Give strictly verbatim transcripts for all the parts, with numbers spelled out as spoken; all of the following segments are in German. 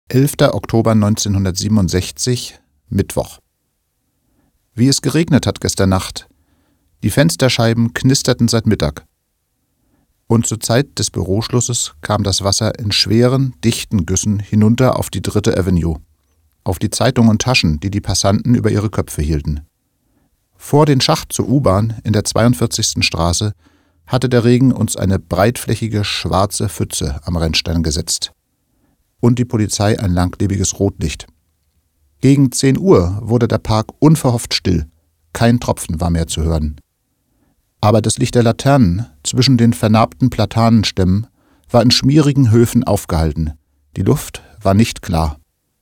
elfter Oktober neunzehnhundertsiebenundsechzig, Mittwoch. Wie es geregnet hat gestern Nacht. Die Fensterscheiben knisterten seit Mittag. Und zur Zeit des Büroschlusses kam das Wasser in schweren, dichten Güssen hinunter auf die dritte Avenue, auf die Zeitungen und Taschen, die die Passanten über ihre Köpfe hielten. Vor den Schacht zur U-Bahn in der zweiundvierzigsten Straße hatte der Regen uns eine breitflächige schwarze Pfütze am Rennstein gesetzt. Und die Polizei ein langlebiges Rotlicht. Gegen zehn Uhr wurde der Park unverhofft still, kein Tropfen war mehr zu hören. Aber das Licht der Laternen zwischen den vernarbten Platanenstämmen war in schmierigen Höfen aufgehalten, die Luft war nicht klar.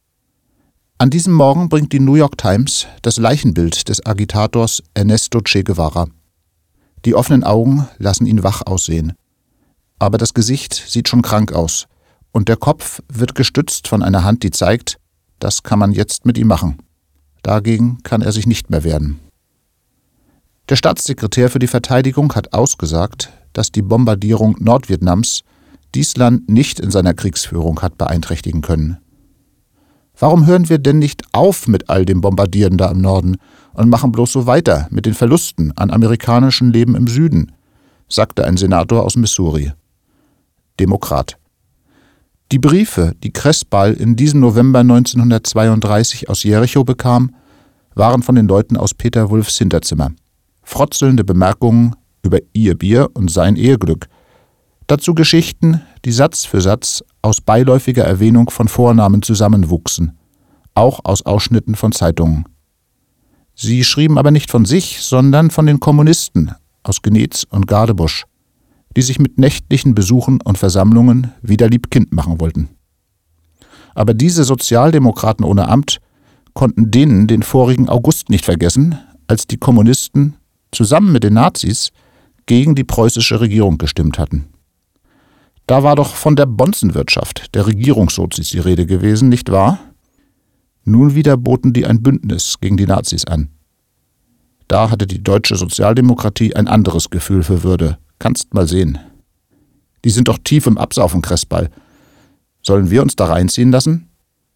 An diesem Morgen bringt die New York Times das Leichenbild des Agitators Ernesto Che Guevara. Die offenen Augen lassen ihn wach aussehen. Aber das Gesicht sieht schon krank aus. Und der Kopf wird gestützt von einer Hand, die zeigt, das kann man jetzt mit ihm machen. Dagegen kann er sich nicht mehr wehren. Der Staatssekretär für die Verteidigung hat ausgesagt, dass die Bombardierung Nordvietnams dies Land nicht in seiner Kriegsführung hat beeinträchtigen können. Warum hören wir denn nicht auf mit all dem Bombardieren da im Norden und machen bloß so weiter mit den Verlusten an amerikanischem Leben im Süden, sagte ein Senator aus Missouri. Demokrat. Die Briefe, die Cresbal in diesem November neunzehnhundertzweiunddreißig aus Jericho bekam, waren von den Leuten aus Peter Wulffs Hinterzimmer. Frotzelnde Bemerkungen über ihr Bier und sein Eheglück. Dazu Geschichten, die Satz für Satz aus beiläufiger Erwähnung von Vornamen zusammenwuchsen, auch aus Ausschnitten von Zeitungen. Sie schrieben aber nicht von sich, sondern von den Kommunisten aus Gnetz und Gardebusch, die sich mit nächtlichen Besuchen und Versammlungen wieder liebkind machen wollten. Aber diese Sozialdemokraten ohne Amt konnten denen den vorigen August nicht vergessen, als die Kommunisten zusammen mit den Nazis gegen die preußische Regierung gestimmt hatten. Da war doch von der Bonzenwirtschaft, der Regierungssozis, die Rede gewesen, nicht wahr? Nun wieder boten die ein Bündnis gegen die Nazis an. Da hatte die deutsche Sozialdemokratie ein anderes Gefühl für Würde. Kannst mal sehen. Die sind doch tief im Absaufen, Cresbal. Sollen wir uns da reinziehen lassen?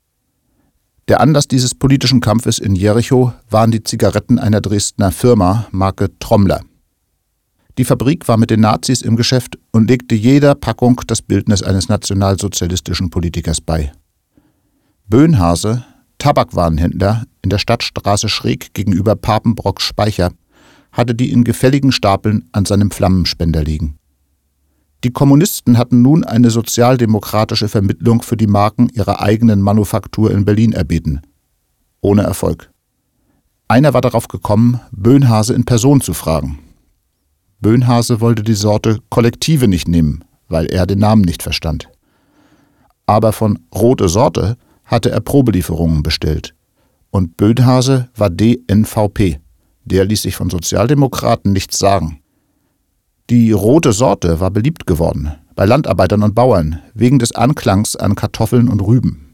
Der Anlass dieses politischen Kampfes in Jericho waren die Zigaretten einer Dresdner Firma, Marke Trommler. Die Fabrik war mit den Nazis im Geschäft und legte jeder Packung das Bildnis eines nationalsozialistischen Politikers bei. Böhnhase, Tabakwarenhändler in der Stadtstraße schräg gegenüber Papenbrocks Speicher, hatte die in gefälligen Stapeln an seinem Flammenspender liegen. Die Kommunisten hatten nun eine sozialdemokratische Vermittlung für die Marken ihrer eigenen Manufaktur in Berlin erbeten. Ohne Erfolg. Einer war darauf gekommen, Böhnhase in Person zu fragen. Böhnhase wollte die Sorte Kollektive nicht nehmen, weil er den Namen nicht verstand. Aber von Rote Sorte hatte er Probelieferungen bestellt. Und Böhnhase war D N V P. Der ließ sich von Sozialdemokraten nichts sagen. Die rote Sorte war beliebt geworden, bei Landarbeitern und Bauern, wegen des Anklangs an Kartoffeln und Rüben.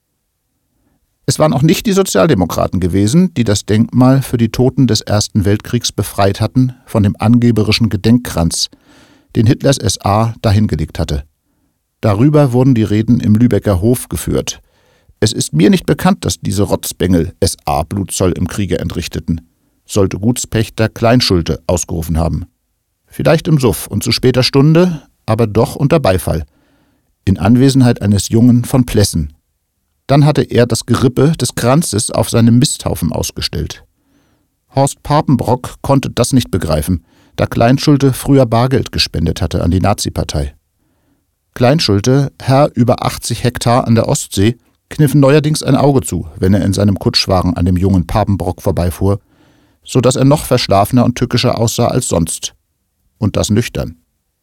Es waren auch nicht die Sozialdemokraten gewesen, die das Denkmal für die Toten des Ersten Weltkriegs befreit hatten von dem angeberischen Gedenkkranz, den Hitlers S A dahingelegt hatte. Darüber wurden die Reden im Lübecker Hof geführt. Es ist mir nicht bekannt, dass diese Rotzbengel S A-Blutzoll im Kriege entrichteten, sollte Gutspächter Kleinschulte ausgerufen haben. Vielleicht im Suff und zu später Stunde, aber doch unter Beifall. In Anwesenheit eines Jungen von Plessen. Dann hatte er das Gerippe des Kranzes auf seinem Misthaufen ausgestellt. Horst Papenbrock konnte das nicht begreifen, da Kleinschulte früher Bargeld gespendet hatte an die Nazi-Partei. Kleinschulte, Herr über achtzig Hektar an der Ostsee, kniff neuerdings ein Auge zu, wenn er in seinem Kutschwagen an dem jungen Papenbrock vorbeifuhr, so dass er noch verschlafener und tückischer aussah als sonst. Und das nüchtern.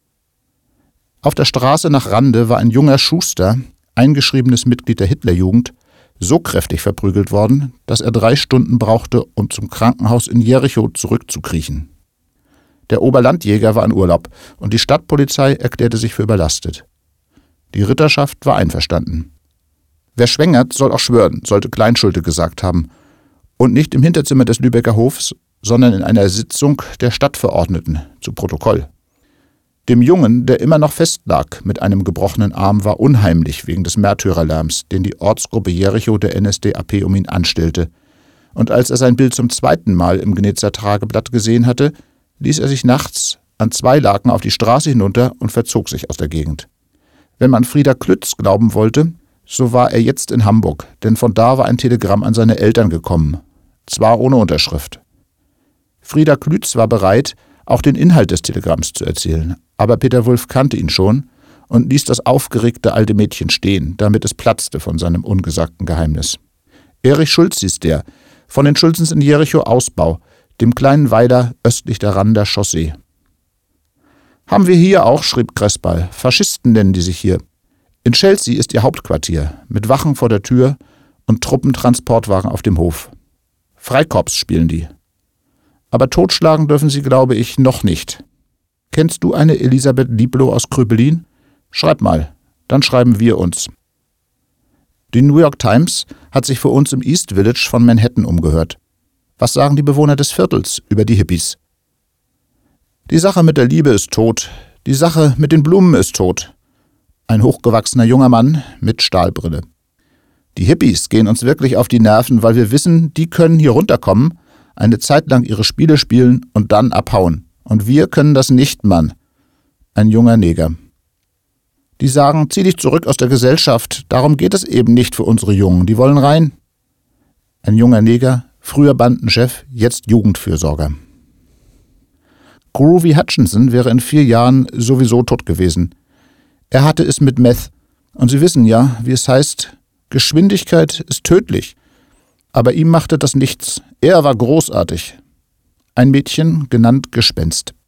Auf der Straße nach Rande war ein junger Schuster, eingeschriebenes Mitglied der Hitlerjugend, so kräftig verprügelt worden, dass er drei Stunden brauchte, um zum Krankenhaus in Jericho zurückzukriechen. Der Oberlandjäger war in Urlaub und die Stadtpolizei erklärte sich für überlastet. Die Ritterschaft war einverstanden. Wer schwängert, soll auch schwören, sollte Kleinschulte gesagt haben, und nicht im Hinterzimmer des Lübecker Hofs, sondern in einer Sitzung der Stadtverordneten, zu Protokoll. Dem Jungen, der immer noch festlag mit einem gebrochenen Arm, war unheimlich wegen des Märtyrerlärms, den die Ortsgruppe Jericho der N S D A P um ihn anstellte. Und als er sein Bild zum zweiten Mal im Gnitzer Tageblatt gesehen hatte, ließ er sich nachts an zwei Laken auf die Straße hinunter und verzog sich aus der Gegend. Wenn man Frieder Klütz glauben wollte, so war er jetzt in Hamburg, denn von da war ein Telegramm an seine Eltern gekommen, zwar ohne Unterschrift. Frieder Klütz war bereit, auch den Inhalt des Telegramms zu erzählen, aber Peter Wulff kannte ihn schon und ließ das aufgeregte alte Mädchen stehen, damit es platzte von seinem ungesagten Geheimnis. Erich Schulz hieß der, von den Schulzens in Jericho Ausbau, dem kleinen Weiler östlich der Rander Chaussee. »Haben wir hier auch«, schrieb Kressball, »Faschisten nennen die sich hier. In Chelsea ist ihr Hauptquartier, mit Wachen vor der Tür und Truppentransportwagen auf dem Hof. Freikorps spielen die. Aber totschlagen dürfen sie, glaube ich, noch nicht. Kennst du eine Elisabeth Liebloh aus Kröbelin? Schreib mal, dann schreiben wir uns.« Die New York Times hat sich für uns im East Village von Manhattan umgehört. Was sagen die Bewohner des Viertels über die Hippies? Die Sache mit der Liebe ist tot. Die Sache mit den Blumen ist tot. Ein hochgewachsener junger Mann mit Stahlbrille. Die Hippies gehen uns wirklich auf die Nerven, weil wir wissen, die können hier runterkommen, eine Zeit lang ihre Spiele spielen und dann abhauen. Und wir können das nicht, Mann. Ein junger Neger. Die sagen, zieh dich zurück aus der Gesellschaft. Darum geht es eben nicht für unsere Jungen. Die wollen rein. Ein junger Neger, früher Bandenchef, jetzt Jugendfürsorger. Groovy Hutchinson wäre in vier Jahren sowieso tot gewesen. Er hatte es mit Meth. Und Sie wissen ja, wie es heißt, Geschwindigkeit ist tödlich. Aber ihm machte das nichts. Er war großartig. Ein Mädchen, genannt Gespenst.